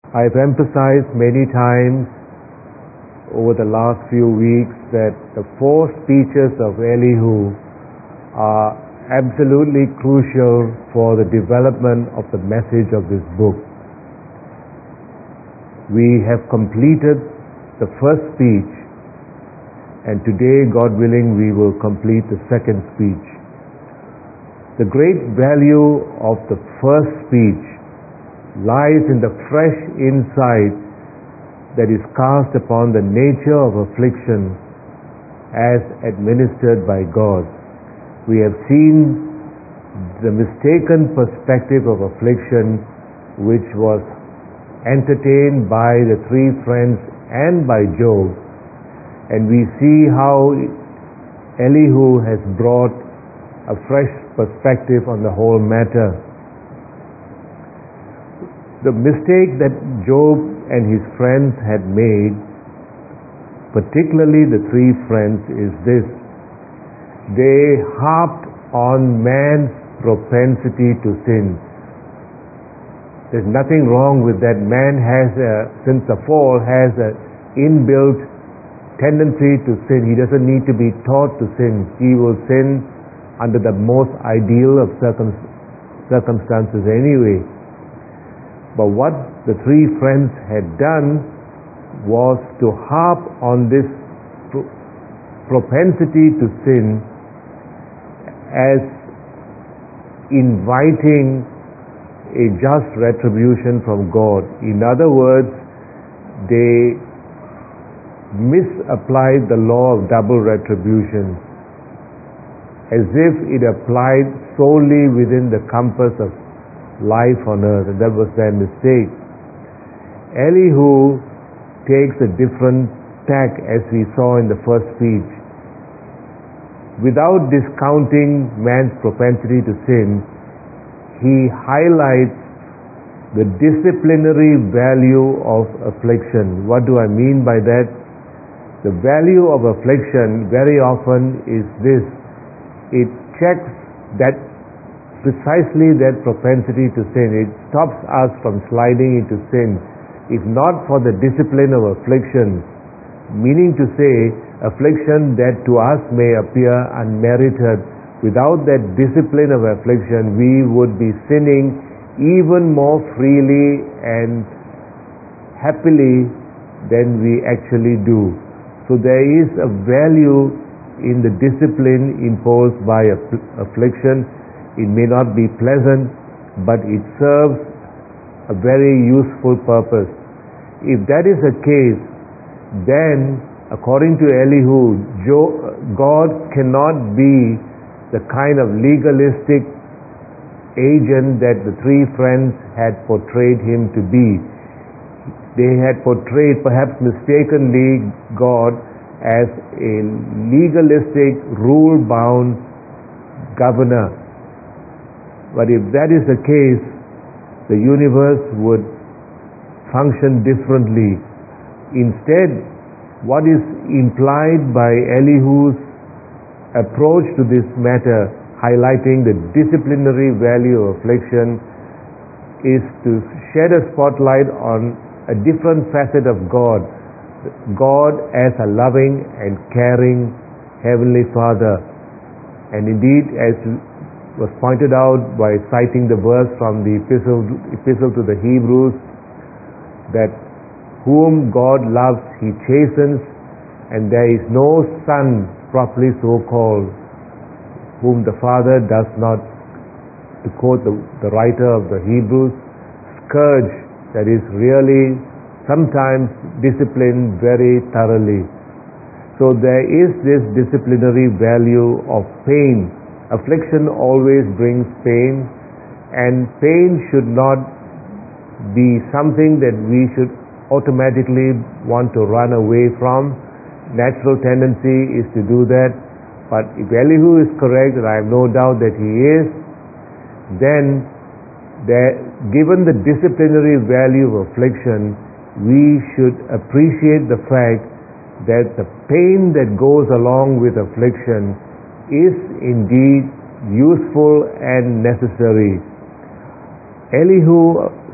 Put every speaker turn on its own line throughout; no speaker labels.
I've emphasized many times over the last few weeks that the 4 speeches of Elihu are absolutely crucial for the development of the message of this book. We have completed the first speech, and today, God willing, we will complete the second speech. The great value of the first speech lies in the fresh insight that is cast upon the nature of affliction as administered by God. We have seen the mistaken perspective of affliction which was entertained by the 3 friends and by Job, and we see how Elihu has brought a fresh perspective on the whole matter. The mistake that Job and his friends had made, particularly the 3 friends, is this: they harped on man's propensity to sin. There's nothing wrong with that. Man has, since the fall, has an inbuilt tendency to sin. He doesn't need to be taught to sin. He will sin under the most ideal of circumstances anyway. But what the 3 friends had done was to harp on this propensity to sin as inviting a just retribution from God. In other words, they misapplied the law of double retribution as if it applied solely within the compass of life on earth, and that was their mistake. Elihu takes a different tack, as we saw in the first speech. Without discounting man's propensity to sin, he highlights the disciplinary value of affliction. What do I mean by that? The value of affliction very often is this: it checks precisely that propensity to sin. It stops us from sliding into sin. If not for the discipline of affliction, meaning to say, affliction that to us may appear unmerited, without that discipline of affliction, we would be sinning even more freely and happily than we actually do. So there is a value in the discipline imposed by affliction. It may not be pleasant, but it serves a very useful purpose. If that is the case, then according to Elihu, God cannot be the kind of legalistic agent that the 3 friends had portrayed him to be. They had portrayed, perhaps mistakenly, God as a legalistic, rule-bound governor. But if that is the case, the universe would function differently. Instead, what is implied by Elihu's approach to this matter, highlighting the disciplinary value of affliction, is to shed a spotlight on a different facet of God. God as a loving and caring Heavenly Father. And indeed, as was pointed out by citing the verse from the epistle to the Hebrews, that whom God loves he chastens, and there is no son properly so called whom the Father does not, to quote the writer of the Hebrews, scourge, that is really sometimes discipline very thoroughly. So there is this disciplinary value of pain. Affliction always brings pain, and pain should not be something that we should automatically want to run away from. Natural tendency is to do that. But if Elihu is correct, and I have no doubt that he is, then given the disciplinary value of affliction, we should appreciate the fact that the pain that goes along with affliction is indeed useful and necessary. Elihu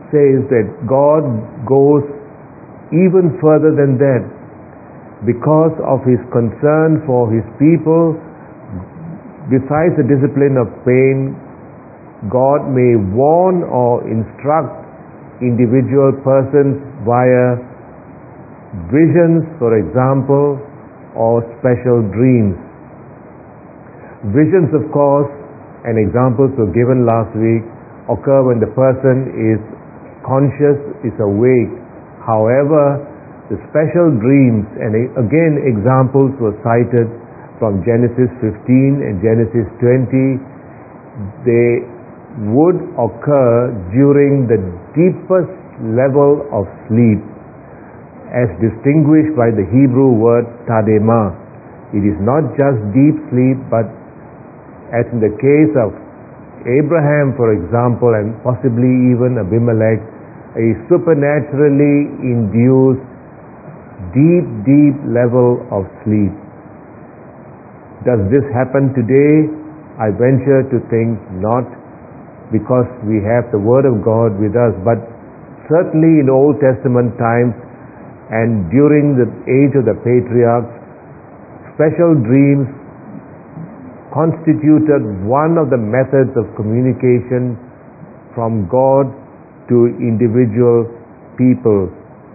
says that God goes even further than that. Because of his concern for his people, besides the discipline of pain, God may warn or instruct individual persons via visions, for example, or special dreams. Visions, of course, and examples were given last week, occur when the person is conscious, is awake. However, the special dreams, and again examples were cited from Genesis 15 and Genesis 20, they would occur during the deepest level of sleep, as distinguished by the Hebrew word tadema. It is not just deep sleep, but as in the case of Abraham, for example, and possibly even Abimelech, a supernaturally induced deep level of sleep. Does this happen today? I venture to think not, because we have the Word of God with us, but certainly in Old Testament times and during the age of the patriarchs, special dreams constituted one of the methods of communication from God to individual people.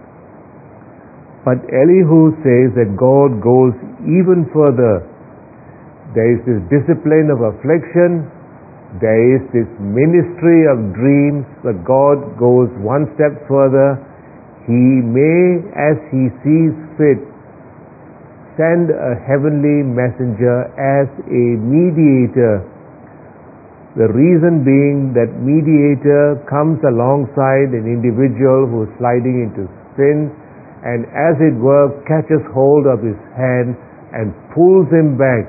But Elihu says that God goes even further. There is this discipline of affliction, there is this ministry of dreams, but God goes one step further. He may, as he sees fit, send a heavenly messenger as a mediator. The reason being that mediator comes alongside an individual who is sliding into sin, and as it were catches hold of his hand and pulls him back.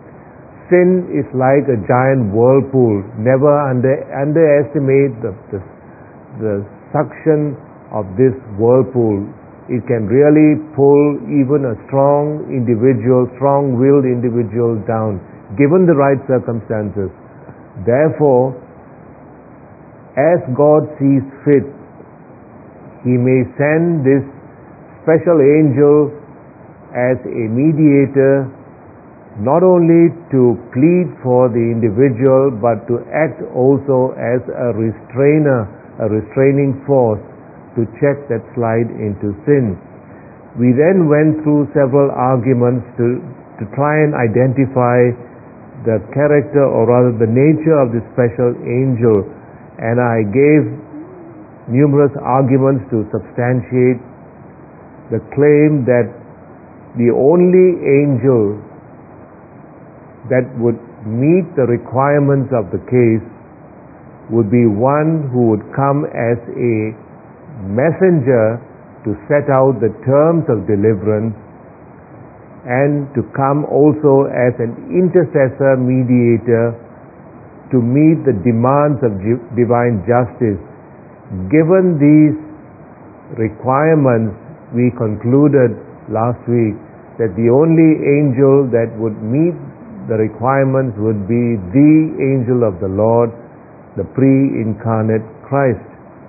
Sin is like a giant whirlpool. Never underestimate the suction of this whirlpool. It can really pull even a strong-willed individual down, given the right circumstances. Therefore, as God sees fit, He may send this special angel as a mediator, not only to plead for the individual, but to act also as a restraining force to check that slide into sin. We then went through several arguments to try and identify the character, or rather the nature of this special angel, and I gave numerous arguments to substantiate the claim that the only angel that would meet the requirements of the case would be one who would come as a messenger to set out the terms of deliverance, and to come also as an intercessor mediator to meet the demands of divine justice. Given these requirements, we concluded last week that the only angel that would meet the requirements would be the angel of the Lord, the pre-incarnate Christ.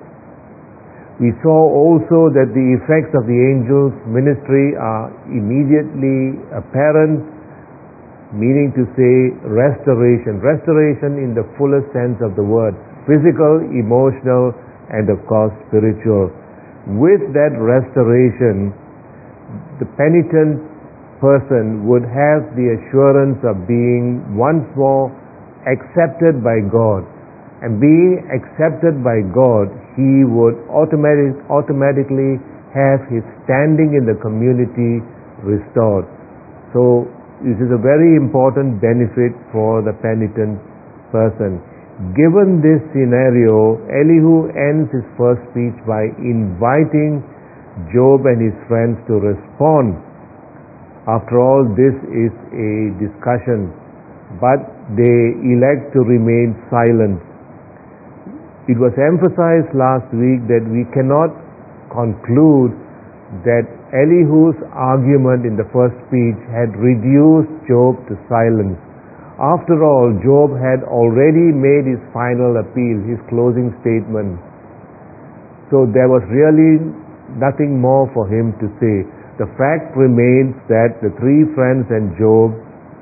We saw also that the effects of the angel's ministry are immediately apparent, meaning to say restoration in the fullest sense of the word, physical, emotional, and of course spiritual. With that restoration, the penitent person would have the assurance of being once more accepted by God. And being accepted by God, he would automatically have his standing in the community restored. So this is a very important benefit for the penitent person. Given this scenario, Elihu ends his first speech by inviting Job and his friends to respond. After all, this is a discussion, but they elect to remain silent. It was emphasized last week that we cannot conclude that Elihu's argument in the first speech had reduced Job to silence. After all, Job had already made his final appeal, his closing statement. So there was really nothing more for him to say. The fact remains that the three friends and Job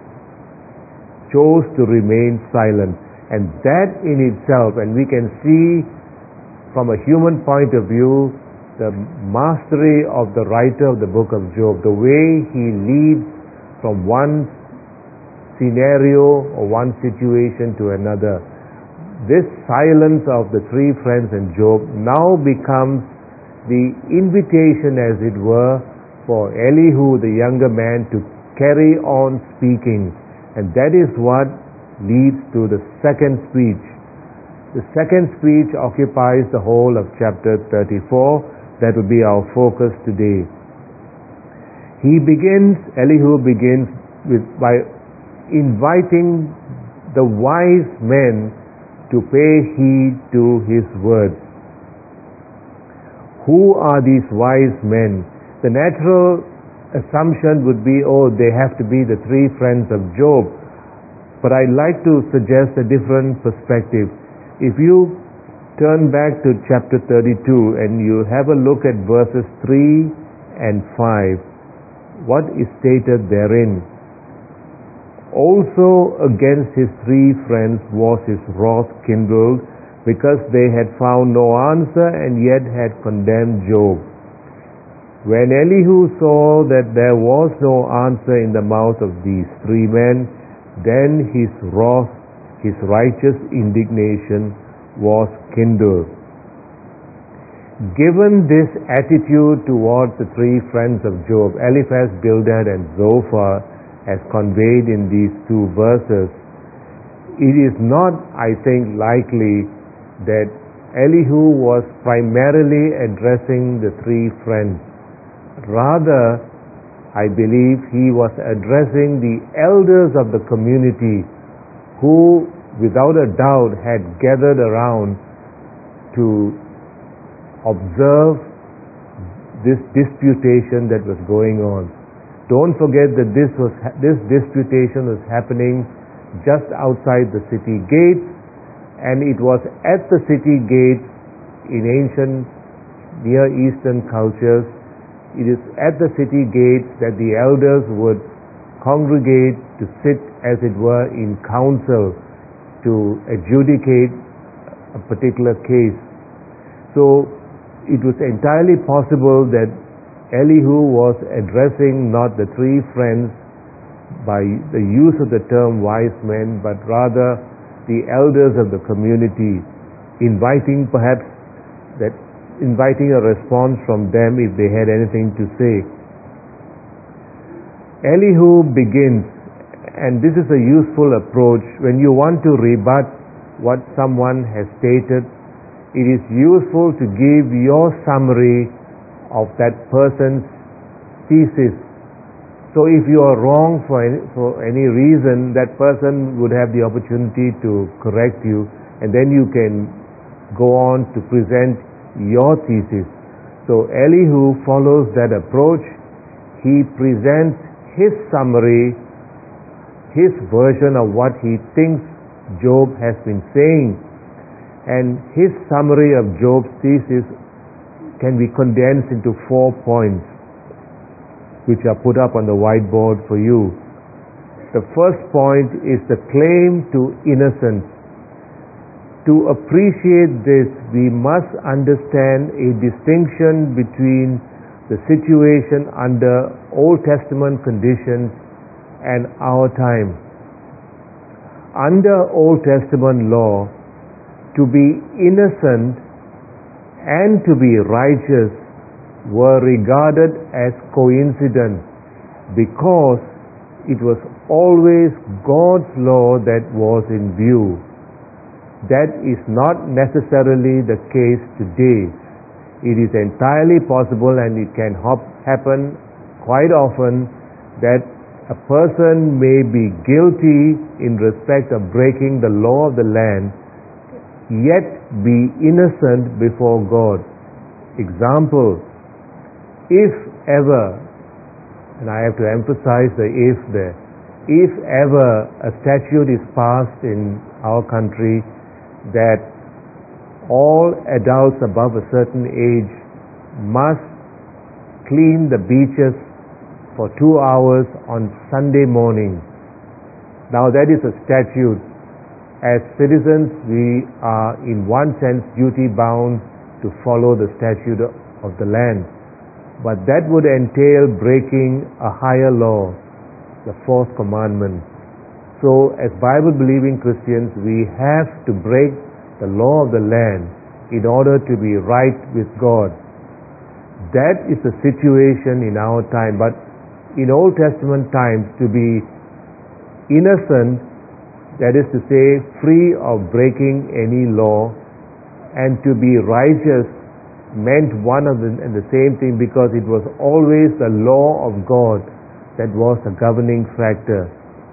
chose to remain silent. And that in itself, and we can see from a human point of view, the mastery of the writer of the book of Job, the way he leads from one scenario or one situation to another. This silence of the three friends and Job now becomes the invitation, as it were, for Elihu, the younger man, to carry on speaking. And that is what leads to the second speech. The second speech occupies the whole of chapter 34. That will be our focus today. Elihu begins by inviting the wise men to pay heed to his words. Who are these wise men? The natural assumption would be, they have to be the three friends of Job. But I'd like to suggest a different perspective. If you turn back to chapter 32 and you have a look at verses 3 and 5, what is stated therein? Also against his three friends was his wrath kindled, because they had found no answer and yet had condemned Job. When Elihu saw that there was no answer in the mouth of these three men, then his wrath, his righteous indignation, was kindled. Given this attitude towards the three friends of Job, Eliphaz, Bildad, and Zophar, as conveyed in these two verses, it is not, I think, likely that Elihu was primarily addressing the three friends. Rather, I believe he was addressing the elders of the community who, without a doubt, had gathered around to observe this disputation that was going on. Don't forget that this disputation was happening just outside the city gates, and it was at the city gates in ancient Near Eastern cultures. It is at the city gates that the elders would congregate to sit, as it were, in council to adjudicate a particular case. So it was entirely possible that Elihu was addressing not the three friends by the use of the term wise men, but rather the elders of the community, inviting a response from them if they had anything to say. Elihu begins, and this is a useful approach when you want to rebut what someone has stated. It is useful to give your summary of that person's thesis. So if you are wrong for any reason, that person would have the opportunity to correct you, and then you can go on to present your thesis. So Elihu follows that approach. He presents his summary, his version of what he thinks Job has been saying. And his summary of Job's thesis can be condensed into 4 points, which are put up on the whiteboard for you. The first point is the claim to innocence. To appreciate this, we must understand a distinction between the situation under Old Testament conditions and our time. Under Old Testament law, to be innocent and to be righteous were regarded as coincident, because it was always God's law that was in view. That is not necessarily the case today. It is entirely possible, and it can happen quite often, that a person may be guilty in respect of breaking the law of the land, yet be innocent before God. Example, if ever, and I have to emphasize the if there, if ever a statute is passed in our country that all adults above a certain age must clean the beaches for 2 hours on Sunday morning. Now that is a statute. As citizens, we are in one sense duty bound to follow the statute of the land. But that would entail breaking a higher law, the fourth commandment. So as Bible-believing Christians, we have to break the law of the land in order to be right with God. That is the situation in our time. But in Old Testament times, to be innocent, that is to say, free of breaking any law, and to be righteous meant one and the same thing, because it was always the law of God that was a governing factor.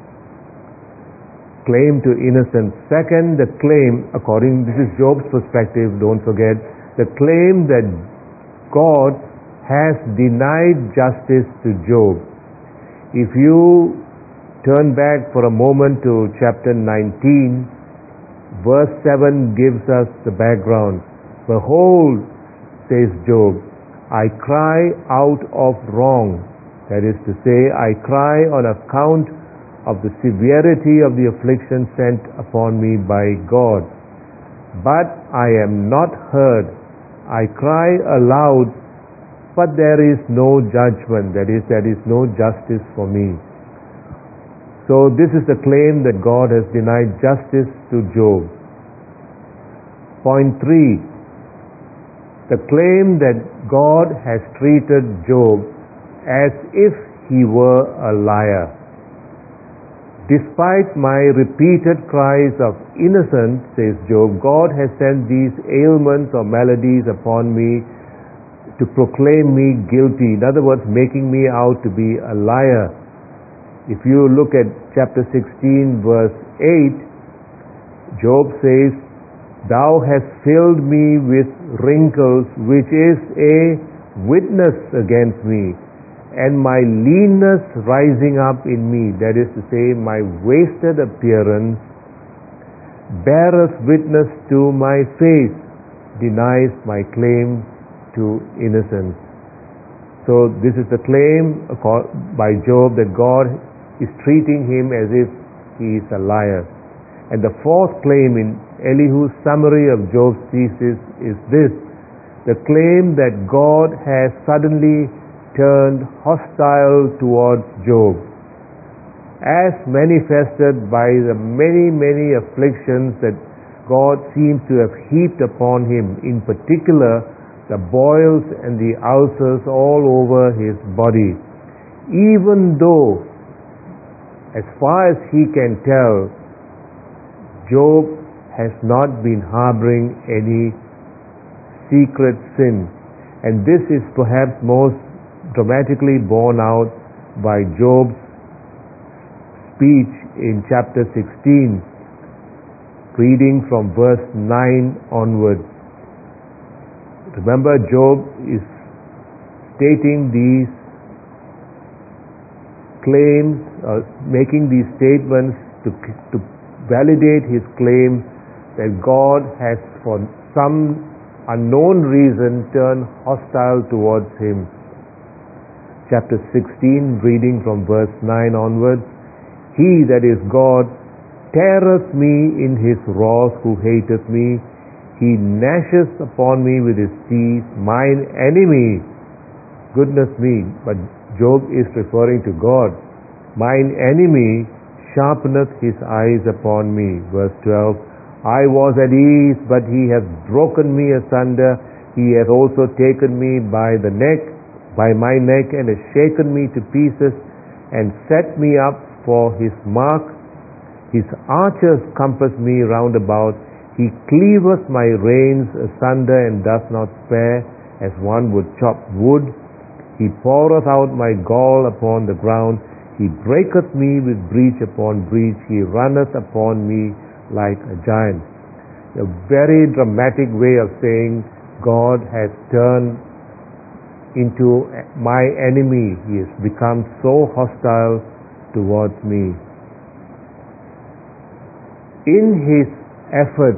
Claim to innocence. Second, the claim, this is Job's perspective, don't forget, the claim that God has denied justice to Job. If you turn back for a moment to chapter 19, verse 7 gives us the background. Behold, says Job, I cry out of wrong. That is to say, I cry on account of the severity of the affliction sent upon me by God. But I am not heard. I cry aloud, but there is no judgment. That is, there is no justice for me. So this is the claim that God has denied justice to Job. Point 3. The claim that God has treated Job as if he were a liar. Despite my repeated cries of innocence, says Job, God has sent these ailments or maladies upon me to proclaim me guilty. In other words, making me out to be a liar. If you look at chapter 16, verse 8, Job says, Thou hast filled me with wrinkles, which is a witness against me, and my leanness rising up in me, that is to say, my wasted appearance, beareth witness to my face, denies my claim to innocence. So this is the claim by Job, that God is treating him as if he is a liar. And the fourth claim in Elihu's summary of Job's thesis is this: the claim that God has suddenly turned hostile towards Job, as manifested by the many, many afflictions that God seems to have heaped upon him, in particular the boils and the ulcers all over his body. Even though, as far as he can tell, Job has not been harboring any secret sin. And this is perhaps most dramatically borne out by Job's speech in chapter 16, reading from verse 9 onwards. Remember, Job is stating these claims, making these statements to validate his claim that God has, for some unknown reason, turned hostile towards him. Chapter 16, reading from verse 9 onwards. He, that is God, teareth me in his wrath who hateth me. He gnasheth upon me with his teeth, mine enemy. Goodness me, but Job is referring to God. Mine enemy sharpeneth his eyes upon me. Verse 12. I was at ease, but he hath broken me asunder. He hath also taken me by the neck, by my neck, and has shaken me to pieces, and set me up for his mark. His archers compass me round about. He cleaveth my reins asunder, and doth not spare, as one would chop wood. He poureth out my gall upon the ground. He breaketh me with breach upon breach. He runneth upon me like a giant. A very dramatic way of saying God has turned into my enemy. He has become so hostile towards me. In his efforts,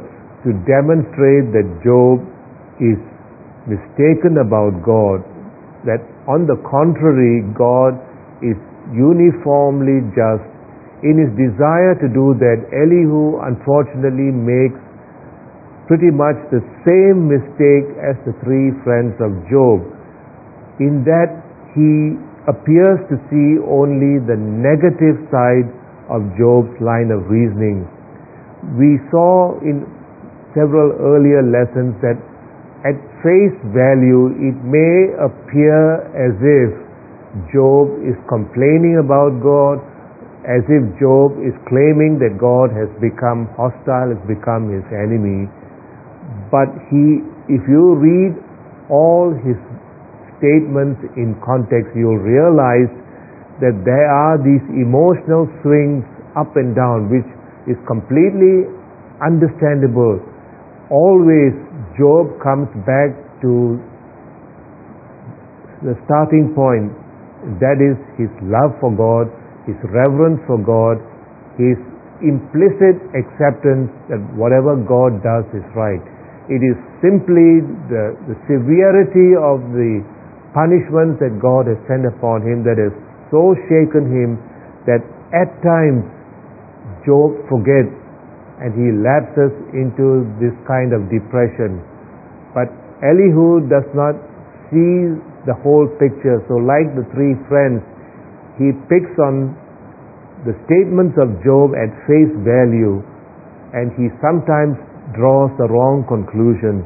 to demonstrate that Job is mistaken about God, that on the contrary, God is uniformly just. In his desire to do that, Elihu unfortunately makes pretty much the same mistake as the three friends of Job, in that he appears to see only the negative side of Job's line of reasoning. We saw in several earlier lessons that at face value it may appear as if Job is complaining about God, as if Job is claiming that God has become hostile, has become his enemy. But if you read all his statements in context, you'll realize that there are these emotional swings up and down, which is completely understandable. Always Job comes back to the starting point, that is his love for God, his reverence for God, his implicit acceptance that whatever God does is right. It is simply the severity of the punishments that God has sent upon him that has so shaken him that at times Job forgets and he lapses into this kind of depression. But Elihu does not see the whole picture. So like the three friends, he picks on the statements of Job at face value, and he sometimes draws the wrong conclusions.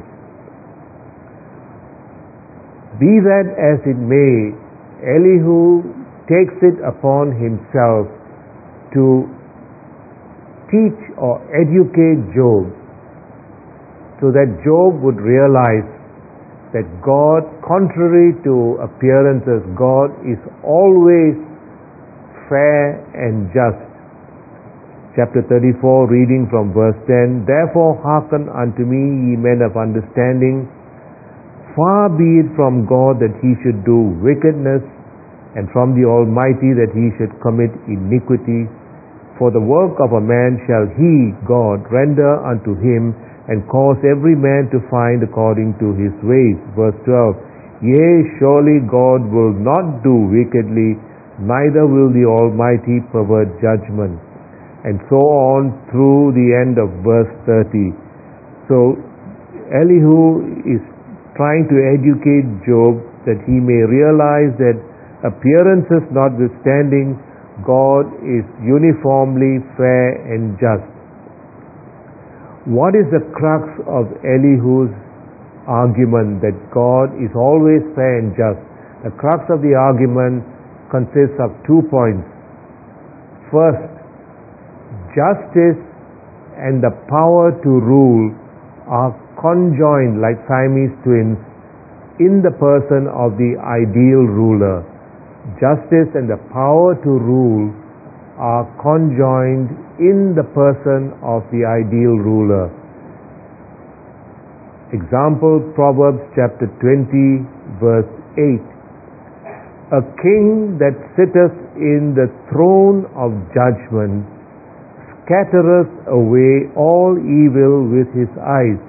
Be that as it may, Elihu takes it upon himself to teach or educate Job, so that Job would realize that God, contrary to appearances, God is always fair and just. Chapter 34, reading from verse 10, Therefore hearken unto me, ye men of understanding. Far be it from God that he should do wickedness, and from the Almighty that he should commit iniquity. For the work of a man shall he, God, render unto him, and cause every man to find according to his ways. Verse 12, Yea, surely God will not do wickedly, neither will the Almighty pervert judgment. And so on through the end of verse 30. So Elihu is trying to educate Job that he may realize that appearances notwithstanding, God is uniformly fair and just. What is the crux of Elihu's argument that God is always fair and just? The crux of the argument consists of 2 points. First, justice and the power to rule are conjoined like Siamese twins in the person of the ideal ruler. Justice and the power to rule are conjoined in the person of the ideal ruler. Example, Proverbs chapter 20, verse 8. A king that sitteth in the throne of judgment scattereth away all evil with his eyes.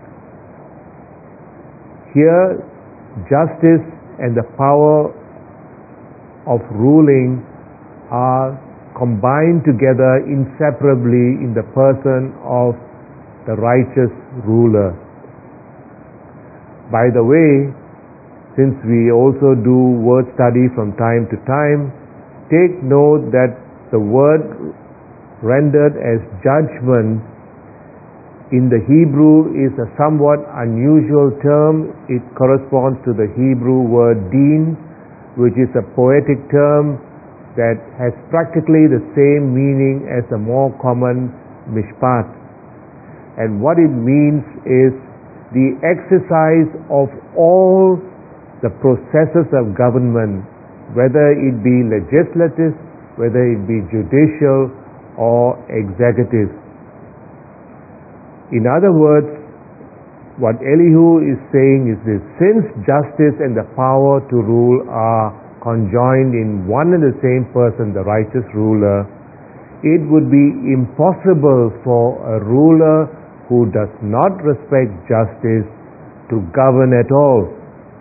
Here, justice and the power of ruling are combined together inseparably in the person of the righteous ruler. By the way, since we also do word study from time to time, take note that the word rendered as judgment in the Hebrew is a somewhat unusual term. It corresponds to the Hebrew word din, which is a poetic term that has practically the same meaning as the more common mishpat. And what it means is the exercise of all the processes of government, whether it be legislative, whether it be judicial or executive. In other words, what Elihu is saying is this: since justice and the power to rule are conjoined in one and the same person, the righteous ruler, it would be impossible for a ruler who does not respect justice to govern at all.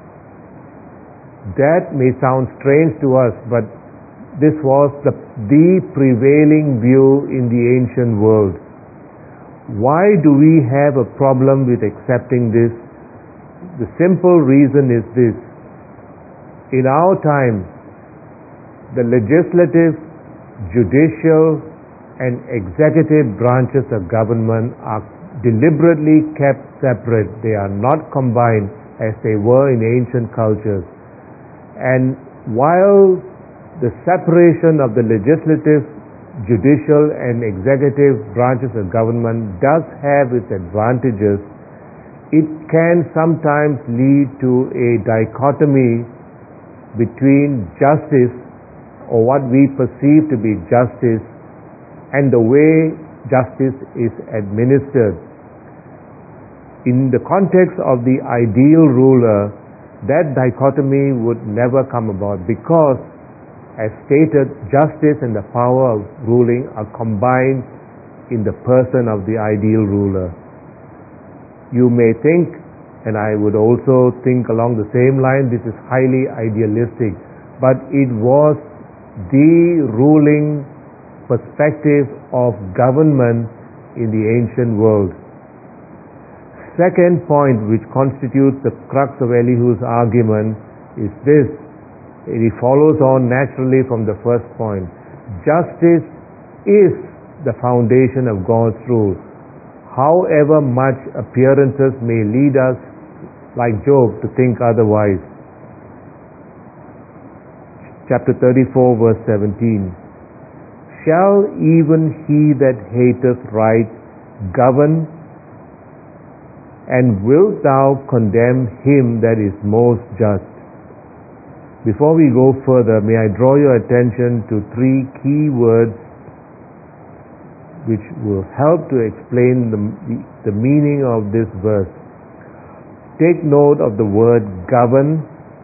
That may sound strange to us, but this was the prevailing view in the ancient world. Why do we have a problem with accepting this? The simple reason is this. In our time, the legislative, judicial, and executive branches of government are deliberately kept separate. They are not combined as they were in ancient cultures. And while the separation of the legislative, judicial, and executive branches of government does have its advantages, it can sometimes lead to a dichotomy between justice, or what we perceive to be justice, and the way justice is administered. In the context of the ideal ruler, that dichotomy would never come about, because, as stated, justice and the power of ruling are combined in the person of the ideal ruler. You may think, and I would also think along the same line, this is highly idealistic, but it was the ruling perspective of government in the ancient world. Second point, which constitutes the crux of Elihu's argument, is this. It follows on naturally from the first point. Justice is the foundation of God's rule. However much appearances may lead us, like Job, to think otherwise. Chapter 34, verse 17. Shall even he that hateth right govern? And wilt thou condemn him that is most just? Before we go further, may I draw your attention to three key words which will help to explain the meaning of this verse. Take note of the word govern.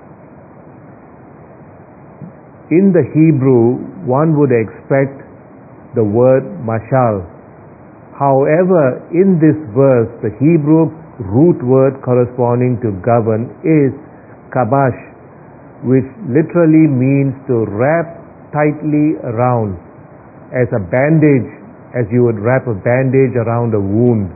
In the Hebrew, one would expect the word mashal. However, in this verse, the Hebrew root word corresponding to govern is kabash, which literally means to wrap tightly around, as a bandage, as you would wrap a bandage around a wound.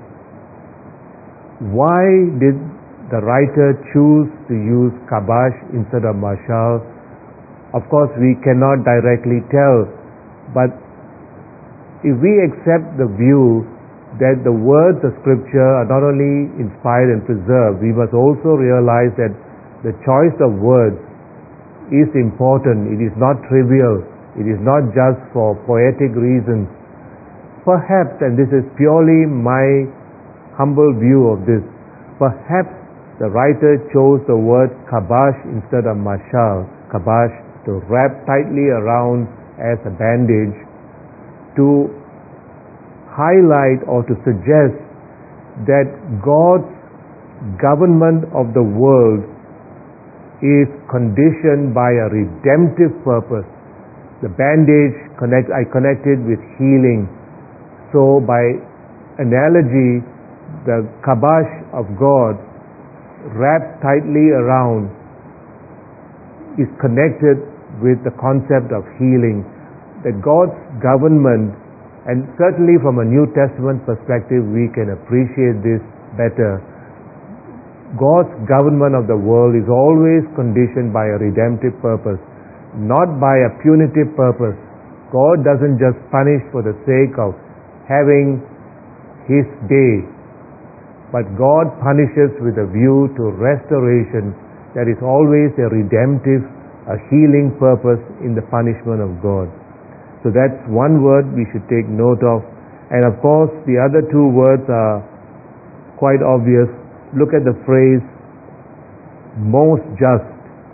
Why did the writer choose to use kabash instead of mashal? Of course, we cannot directly tell, but if we accept the view that the words of Scripture are not only inspired and preserved, we must also realize that the choice of words is important. It is not trivial. It is not just for poetic reasons. Perhaps, and this is purely my humble view of this, perhaps the writer chose the word kabash instead of mashal, kabash, to wrap tightly around as a bandage, to highlight or to suggest that God's government of the world is conditioned by a redemptive purpose. The bandage I connected with healing. So by analogy, the kabash of God wrapped tightly around is connected with the concept of healing. That God's government, and certainly from a New Testament perspective we can appreciate this better, God's government of the world is always conditioned by a redemptive purpose, not by a punitive purpose. God doesn't just punish for the sake of having His day, but God punishes with a view to restoration. There is always a redemptive, a healing purpose in the punishment of God. So that's one word we should take note of. And of course, the other two words are quite obvious. Look at the phrase, most just.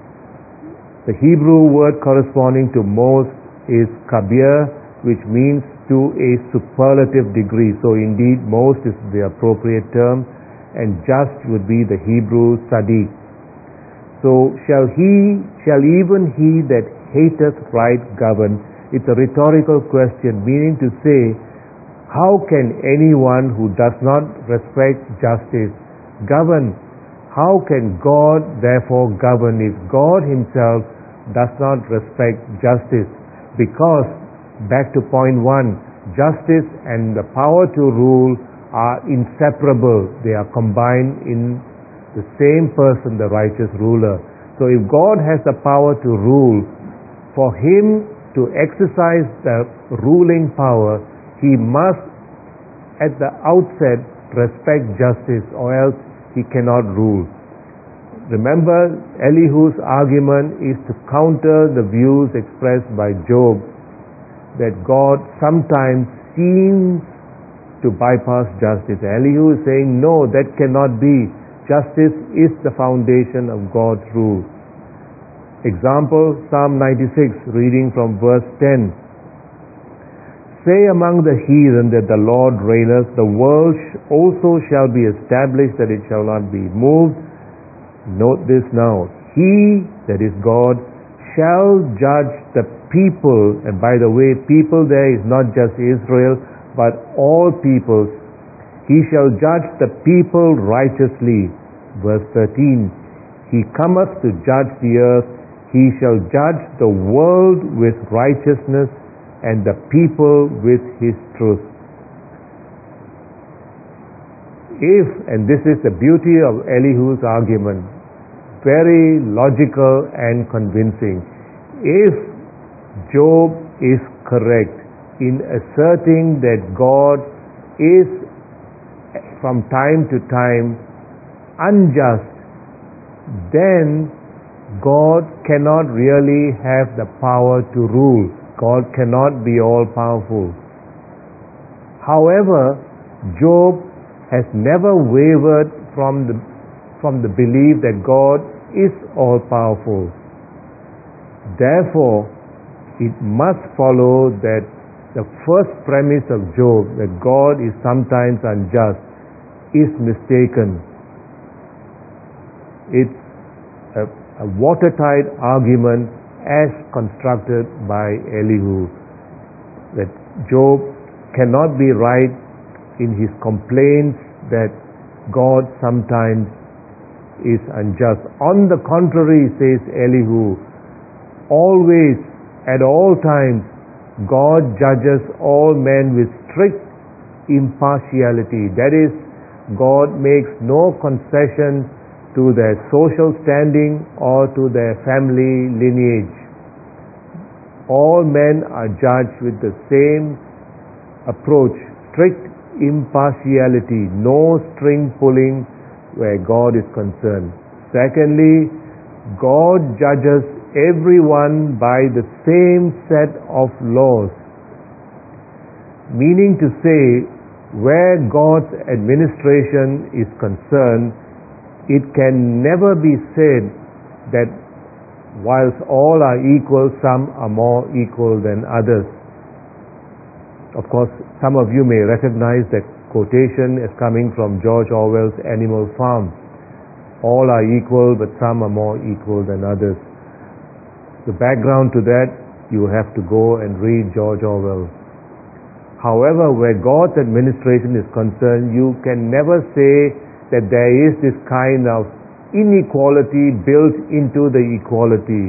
The Hebrew word corresponding to most is kabir, which means to a superlative degree. So indeed, most is the appropriate term, and just would be the Hebrew sadiq. So shall even he that hateth right govern? It's a rhetorical question, meaning to say, How can anyone who does not respect justice govern? How can God therefore govern if God himself does not respect justice? Because, back to point 1, justice and the power to rule are inseparable. They are combined in the same person, the righteous ruler. So if God has the power to rule, for him to exercise the ruling power, he must at the outset respect justice, or else he cannot rule. Remember, Elihu's argument is to counter the views expressed by Job that God sometimes seems to bypass justice. Elihu is saying, no, that cannot be. Justice is the foundation of God's rule. Example, Psalm 96, reading from verse 10. Say among the heathen that the Lord reigneth, the world also shall be established, that it shall not be moved. Note this now. He, that is God, shall judge the people. And by the way, people there is not just Israel, but all peoples. He shall judge the people righteously. Verse 13. He cometh to judge the earth. He shall judge the world with righteousness, and the people with his truth. If, and this is the beauty of Elihu's argument, very logical and convincing, if Job is correct in asserting that God is from time to time unjust, then God cannot really have the power to rule. God cannot be all-powerful. However, Job has never wavered from the belief that God is all-powerful. Therefore, it must follow that the first premise of Job, that God is sometimes unjust, is mistaken. It's a watertight argument as constructed by Elihu, that Job cannot be right in his complaints that God sometimes is unjust. On the contrary, says Elihu, always, at all times, God judges all men with strict impartiality. That is, God makes no concession to their social standing or to their family lineage. All men are judged with the same approach, strict impartiality, no string pulling where God is concerned. Secondly, God judges everyone by the same set of laws, meaning to say, where God's administration is concerned, it can never be said that whilst all are equal, some are more equal than others. Of course, some of you may recognize that quotation as coming from George Orwell's Animal Farm. All are equal, but some are more equal than others. The background to that, you have to go and read George Orwell. However, where God's administration is concerned, you can never say that there is this kind of inequality built into the equality.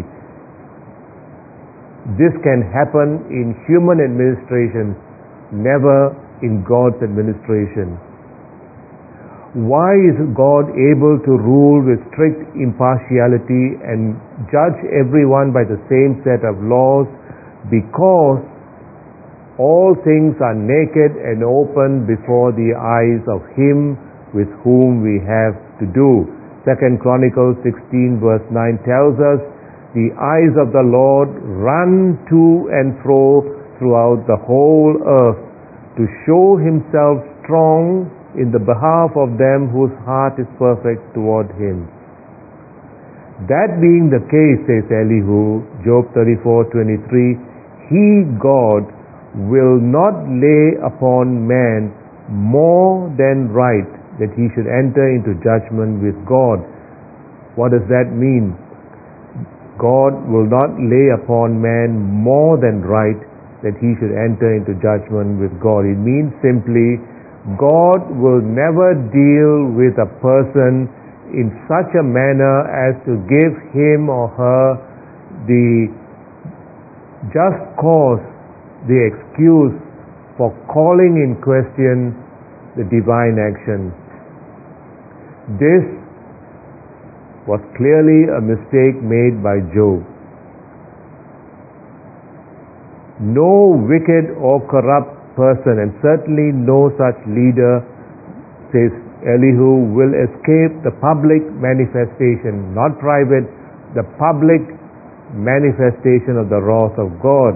This can happen in human administration, never in God's administration. Why is God able to rule with strict impartiality and judge everyone by the same set of laws? Because all things are naked and open before the eyes of Him with whom we have to do. 2 Chronicles 16 verse 9 tells us, the eyes of the Lord run to and fro throughout the whole earth to show Himself strong in the behalf of them whose heart is perfect toward Him. That being the case, says Elihu, Job 34:23, He, God, will not lay upon man more than right, that he should enter into judgment with God. What does that mean? God will not lay upon man more than right, that he should enter into judgment with God. It means simply, God will never deal with a person in such a manner as to give him or her the just cause, the excuse for calling in question the divine action. This was clearly a mistake made by Job. No wicked or corrupt person, and certainly no such leader, says Elihu, will escape the public manifestation, not private, the public manifestation of the wrath of God.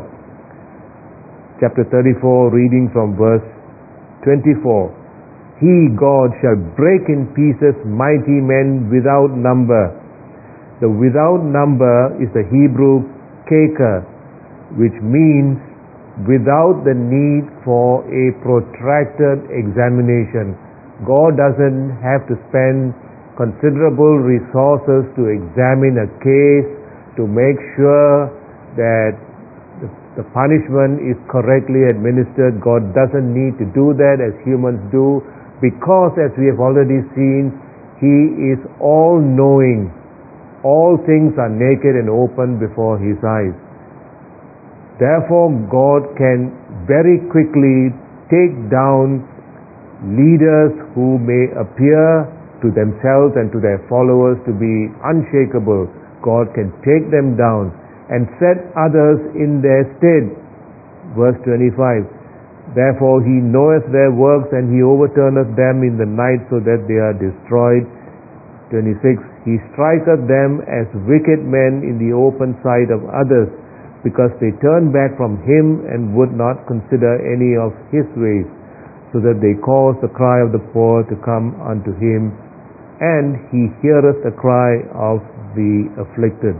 Chapter 34, reading from verse 24. He, God, shall break in pieces mighty men without number. The without number is the Hebrew keker, which means without the need for a protracted examination. God doesn't have to spend considerable resources to examine a case to make sure that the punishment is correctly administered. God doesn't need to do that as humans do, because, as we have already seen, He is all-knowing. All things are naked and open before His eyes. Therefore, God can very quickly take down leaders who may appear to themselves and to their followers to be unshakable. God can take them down and set others in their stead. Verse 25. Therefore he knoweth their works, and he overturneth them in the night, so that they are destroyed. 26. He striketh them as wicked men in the open sight of others, because they turn back from him and would not consider any of his ways, so that they cause the cry of the poor to come unto him, and he heareth the cry of the afflicted.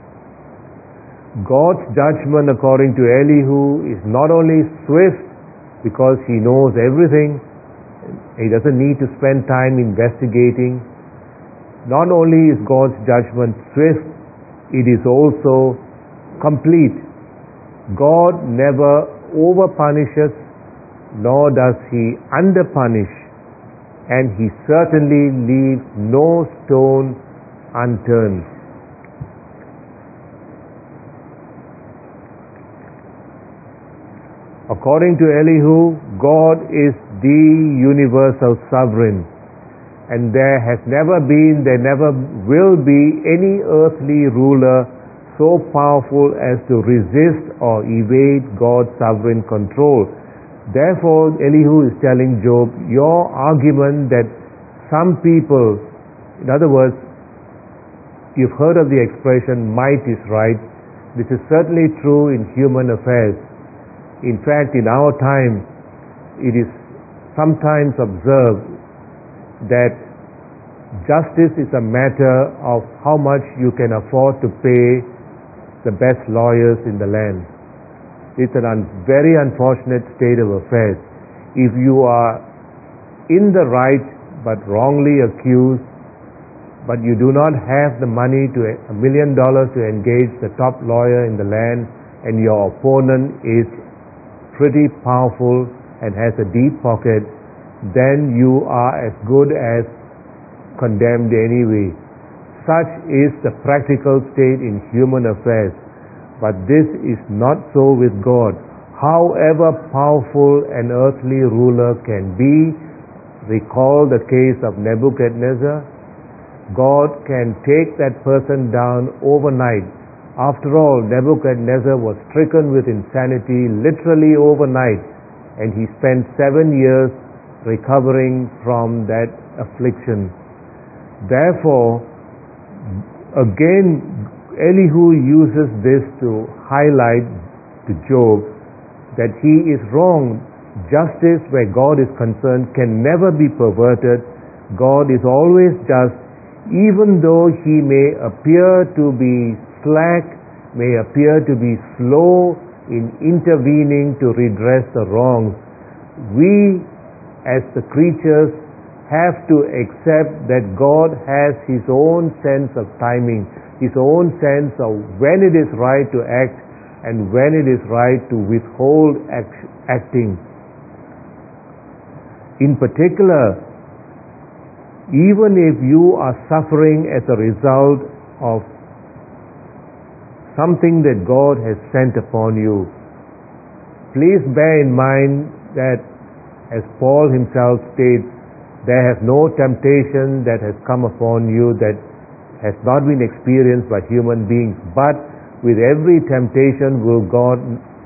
God's judgment, according to Elihu, is not only swift because he knows everything, he doesn't need to spend time investigating. Not only is God's judgment swift, it is also complete. God never over-punishes, nor does he under-punish, and he certainly leaves no stone unturned. According to Elihu, God is the universal sovereign, and there never will be any earthly ruler so powerful as to resist or evade God's sovereign control. Therefore, Elihu is telling Job, your argument that some people, in other words, you've heard of the expression, might is right. This is certainly true in human affairs. In fact, in our time, it is sometimes observed that justice is a matter of how much you can afford to pay the best lawyers in the land. It's a very unfortunate state of affairs. If you are in the right but wrongly accused, but you do not have the money to $1 million to engage the top lawyer in the land, and your opponent is pretty powerful and has a deep pocket, then you are as good as condemned anyway. Such is the practical state in human affairs. But this is not so with God. However powerful an earthly ruler can be, recall the case of Nebuchadnezzar, God can take that person down overnight. After all, Nebuchadnezzar was stricken with insanity literally overnight, and he spent 7 years recovering from that affliction. Therefore, again, Elihu uses this to highlight to Job that he is wrong. Justice, where God is concerned, can never be perverted. God is always just, even though he may appear to be slack, may appear to be slow in intervening to redress the wrongs. We, as the creatures, have to accept that God has His own sense of timing, His own sense of when it is right to act, and when it is right to withhold acting. In particular, even if you are suffering as a result of something that God has sent upon you, please bear in mind that, as Paul himself states, there has no temptation that has come upon you that has not been experienced by human beings, but with every temptation will God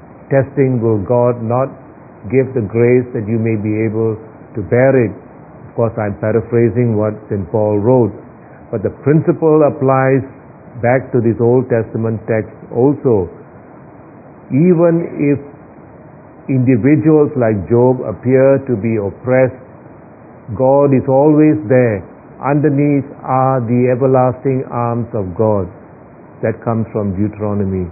not give the grace that you may be able to bear it. Of course, I'm paraphrasing what St. Paul wrote, but the principle applies back to this Old Testament text also. Even if individuals like Job appear to be oppressed, God is always there. Underneath are the everlasting arms of God. That comes from Deuteronomy.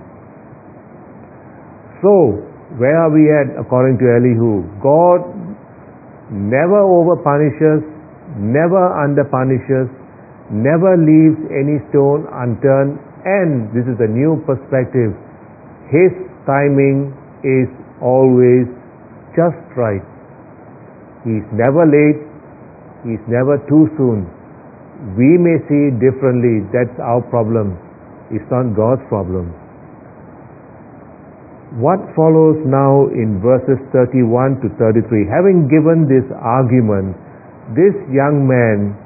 So, where are we at according to Elihu? God never over-punishes, never under-punishes, never leaves any stone unturned, and this is a new perspective. His timing is always just right. He's never late, he's never too soon. We may see it differently, that's our problem. It's not God's problem. What follows now in verses 31 to 33? Having given this argument, this young man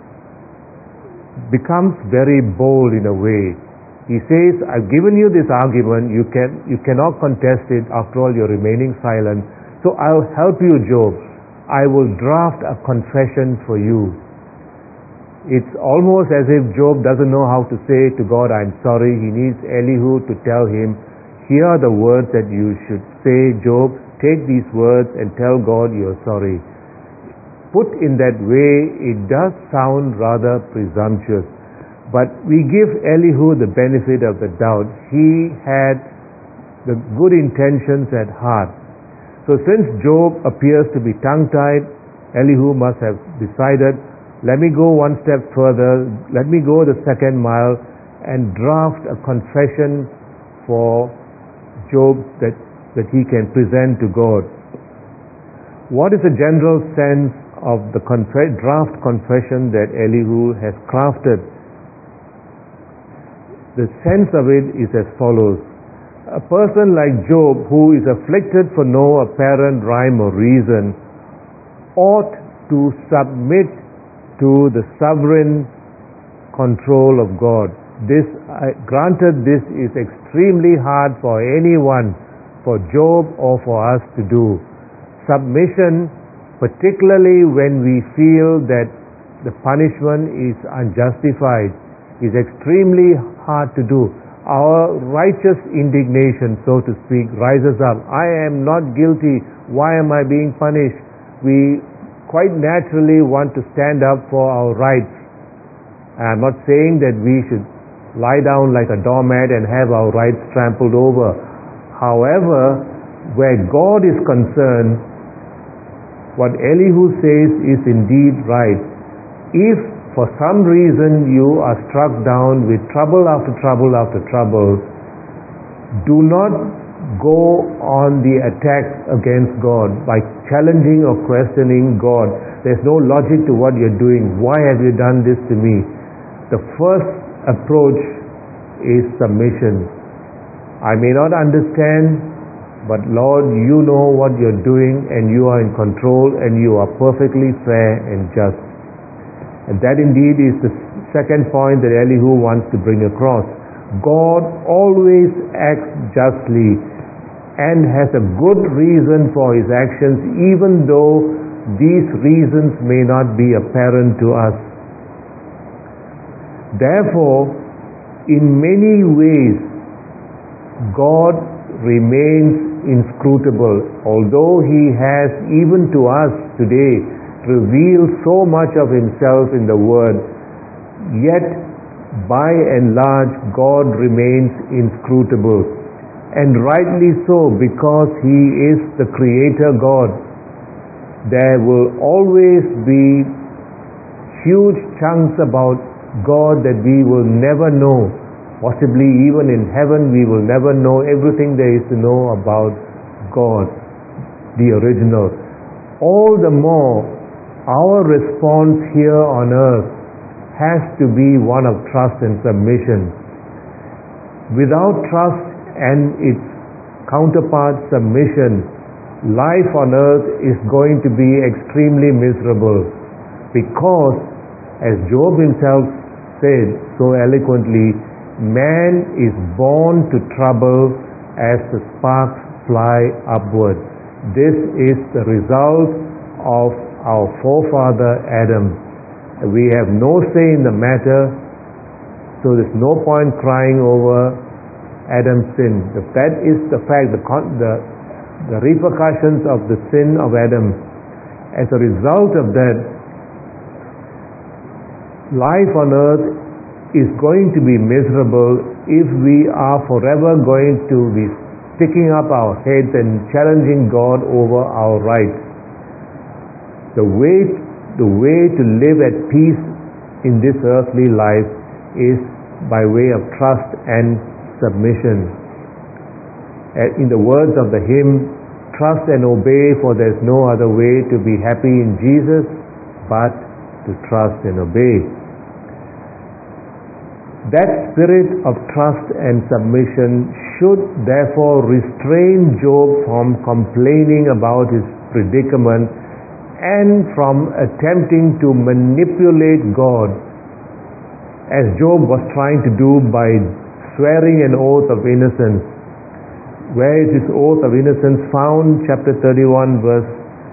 becomes very bold in a way. He says, I've given you this argument, you cannot contest it, after all you're remaining silent, so I'll help you, Job. I will draft a confession for you. It's almost as if Job doesn't know how to say to God, I'm sorry. He needs Elihu to tell him, here are the words that you should say, Job. Take these words and tell God you're sorry. Put in that way, it does sound rather presumptuous. But we give Elihu the benefit of the doubt. He had the good intentions at heart. So since Job appears to be tongue-tied, Elihu must have decided, let me go one step further, let me go the second mile and draft a confession for Job that he can present to God. What is the general sense of the draft confession that Elihu has crafted? The sense of it is as follows. A person like Job, who is afflicted for no apparent rhyme or reason, ought to submit to the sovereign control of God. Granted, this is extremely hard for anyone, for Job or for us to do. Submission, particularly when we feel that the punishment is unjustified, is extremely hard to do. Our righteous indignation, so to speak, rises up. I am not guilty. Why am I being punished? We quite naturally want to stand up for our rights. I'm not saying that we should lie down like a doormat and have our rights trampled over. However, where God is concerned, what Elihu says is indeed right. If for some reason you are struck down with trouble after trouble after trouble, do not go on the attack against God by challenging or questioning God. There's no logic to what you're doing. Why have you done this to me? The first approach is submission. I may not understand, but Lord, you know what you're doing and you are in control and you are perfectly fair and just. And that indeed is the second point that Elihu wants to bring across. God always acts justly and has a good reason for his actions, even though these reasons may not be apparent to us. Therefore, in many ways, God remains inscrutable. Although he has, even to us today, revealed so much of himself in the Word, yet by and large God remains inscrutable. And rightly so, because he is the Creator God. There will always be huge chunks about God that we will never know. Possibly even in heaven we will never know everything there is to know about God, the original. All the more, our response here on earth has to be one of trust and submission. Without trust and its counterpart submission, life on earth is going to be extremely miserable, because, as Job himself said so eloquently, man is born to trouble as the sparks fly upward. This is the result of our forefather Adam. We have no say in the matter, so there's no point crying over Adam's sin. That is the fact, the repercussions of the sin of Adam. As a result of that, life on earth is going to be miserable if we are forever going to be sticking up our heads and challenging God over our rights. The way to live at peace in this earthly life is by way of trust and submission. In the words of the hymn, trust and obey, for there's no other way to be happy in Jesus but to trust and obey. That spirit of trust and submission should therefore restrain Job from complaining about his predicament and from attempting to manipulate God, as Job was trying to do by swearing an oath of innocence. Where is this oath of innocence found? Chapter 31, verse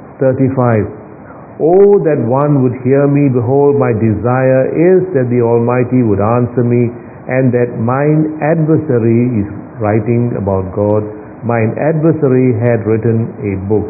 35. Oh, that one would hear me. Behold, my desire is that the Almighty would answer me, and that mine adversary, is writing about God, mine adversary had written a book.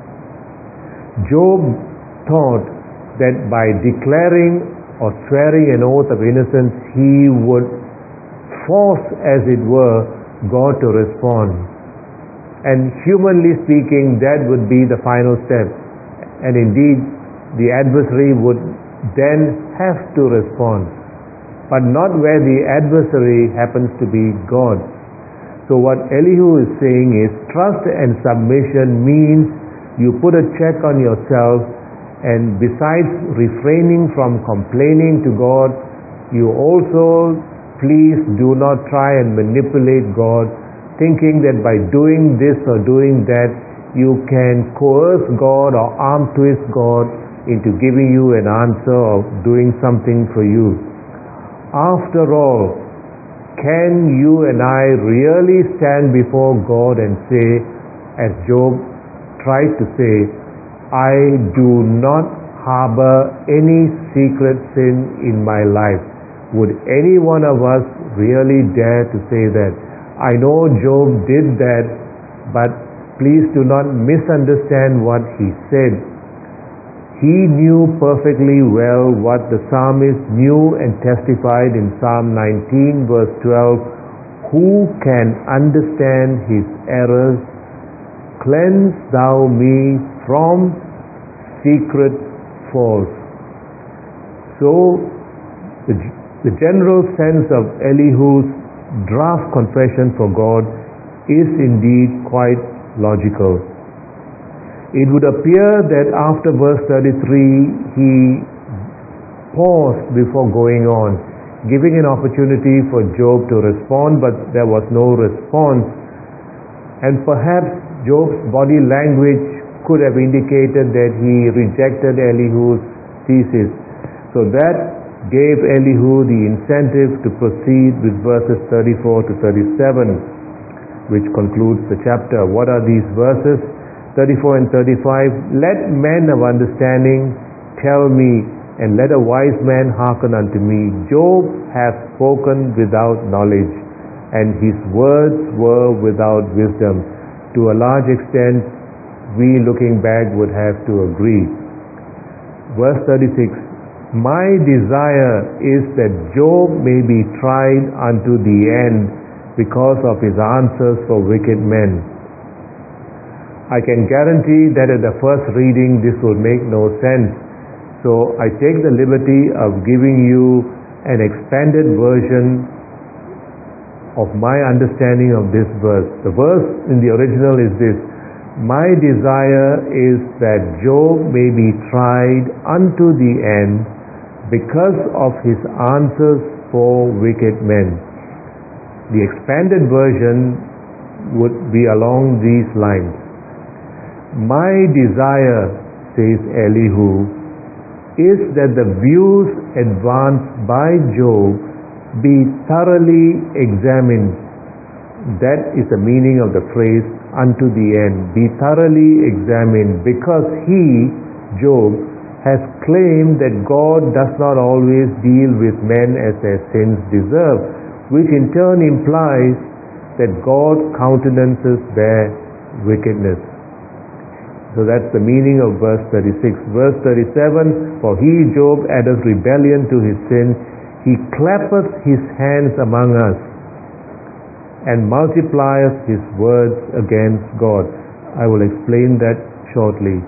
Job thought that by declaring or swearing an oath of innocence, he would force, as it were, God to respond. And humanly speaking, that would be the final step. And indeed, the adversary would then have to respond. But not where the adversary happens to be God. So what Elihu is saying is, trust and submission means you put a check on yourself, and besides refraining from complaining to God, you also please do not try and manipulate God, thinking that by doing this or doing that, you can coerce God or arm twist God into giving you an answer or doing something for you. After all, can you and I really stand before God and say, as Job tried to say, I do not harbor any secret sin in my life? Would any one of us really dare to say that? I know Job did that, but please do not misunderstand what he said. He knew perfectly well what the psalmist knew and testified in Psalm 19 verse 12. Who can understand his errors? Cleanse thou me from secret faults. So, the general sense of Elihu's draft confession for God is indeed quite logical. It would appear that after verse 33, he paused before going on, giving an opportunity for Job to respond, but there was no response. And perhaps Job's body language could have indicated that he rejected Elihu's thesis. So that gave Elihu the incentive to proceed with verses 34 to 37, which concludes the chapter. What are these verses? 34 and 35. Let men of understanding tell me, and let a wise man hearken unto me. Job hath spoken without knowledge, and his words were without wisdom. To a large extent, we looking back would have to agree. Verse 36. My desire is that Job may be tried unto the end because of his answers for wicked men. I can guarantee that at the first reading this will make no sense. So I take the liberty of giving you an expanded version of my understanding of this verse. The verse in the original is this: my desire is that Job may be tried unto the end because of his answers for wicked men. The expanded version would be along these lines. My desire, says Elihu, is that the views advanced by Job be thoroughly examined. That is the meaning of the phrase unto the end. Be thoroughly examined, because he, Job, has claimed that God does not always deal with men as their sins deserve, which in turn implies that God countenances their wickedness. So that's the meaning of verse 36. Verse 37, for he, Job, addeth rebellion to his sin. He clappeth his hands among us and multiplieth his words against God. I will explain that shortly.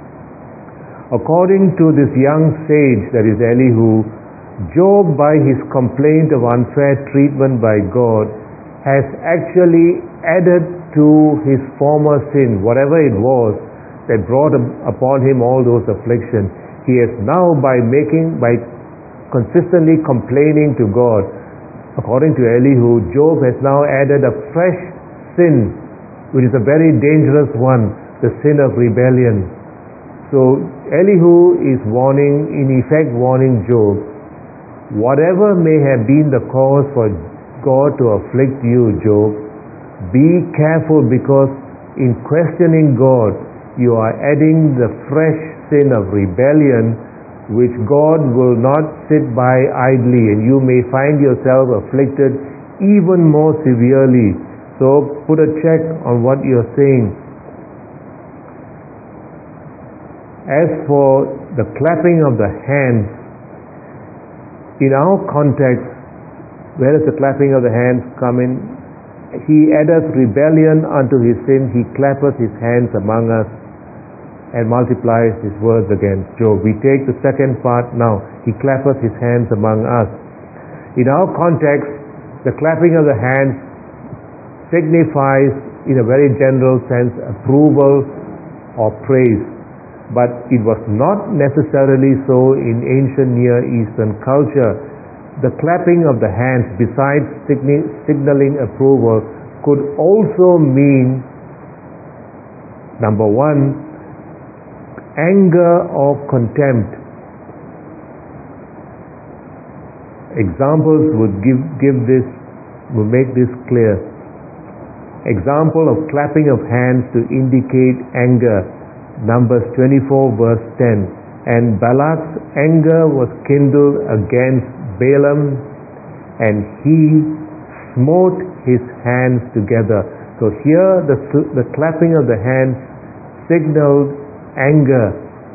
According to this young sage, that is Elihu, Job, by his complaint of unfair treatment by God, has actually added to his former sin, whatever it was that brought upon him all those afflictions. He has now, by consistently complaining to God, according to Elihu, Job has now added a fresh sin, which is a very dangerous one, the sin of rebellion. So Elihu is in effect warning Job, whatever may have been the cause for God to afflict you, Job, be careful, because in questioning God, you are adding the fresh sin of rebellion, which God will not sit by idly, and you may find yourself afflicted even more severely. So put a check on what you're saying. As for the clapping of the hands, in our context, where does the clapping of the hands come in? He addeth rebellion unto his sin, he clappeth his hands among us, and multiplies his words against Job. We take the second part now. He clappeth his hands among us. In our context, the clapping of the hands signifies, in a very general sense, approval or praise. But it was not necessarily so in ancient Near Eastern culture. The clapping of the hands, besides signaling approval, could also mean, number one, anger or contempt. Examples would would make this clear. Example of clapping of hands to indicate anger. Numbers 24 verse 10. And Balak's anger was kindled against Balaam, and he smote his hands together. So here the clapping of the hands signaled anger.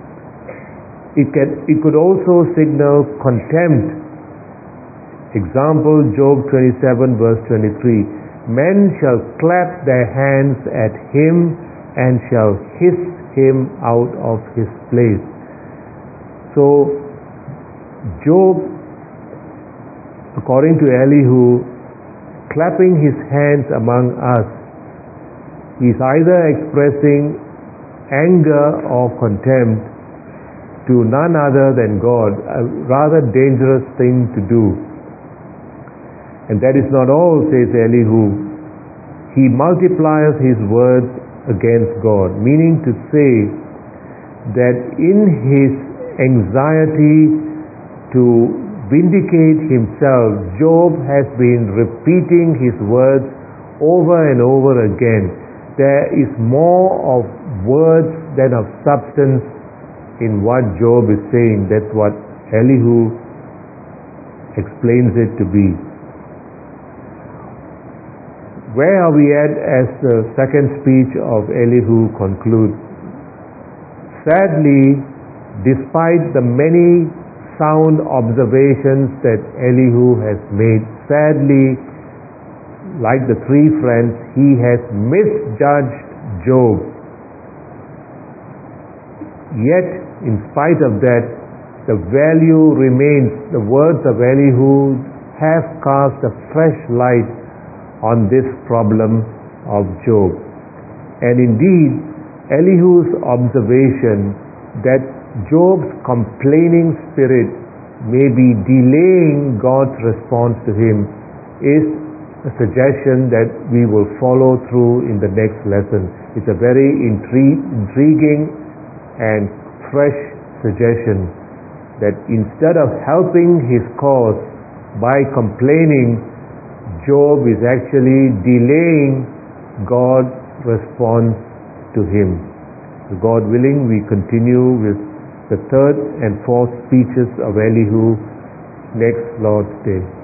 It could also signal contempt. Example, Job 27 verse 23. Men shall clap their hands at him and shall hiss him out of his place. So Job, according to Elihu, clapping his hands among us, he is either expressing anger or contempt to none other than God, a rather dangerous thing to do. And that is not all, says Elihu. He multiplies his words against God, meaning to say that in his anxiety to vindicate himself, Job has been repeating his words over and over again. There is more of words than of substance in what Job is saying. That's what Elihu explains it to be. Where are we at as the second speech of Elihu concludes? Sadly, despite the many sound observations that Elihu has made, sadly, like the three friends, he has misjudged Job. Yet, in spite of that, the value remains. The words of Elihu have cast a fresh light on this problem of Job. And indeed, Elihu's observation that Job's complaining spirit may be delaying God's response to him is a suggestion that we will follow through in the next lesson. It's a very intriguing and fresh suggestion that instead of helping his cause by complaining, Job is actually delaying God's response to him. So God willing, we continue with the third and fourth speeches of Elihu next Lord's Day.